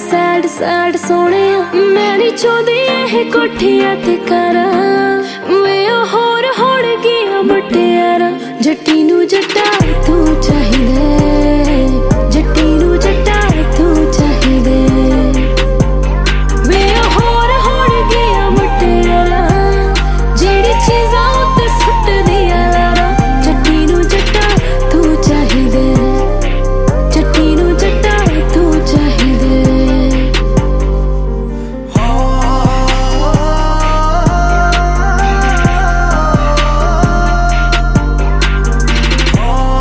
sad sad सोने मैं नहीं चाहती ये कोठियां ते करा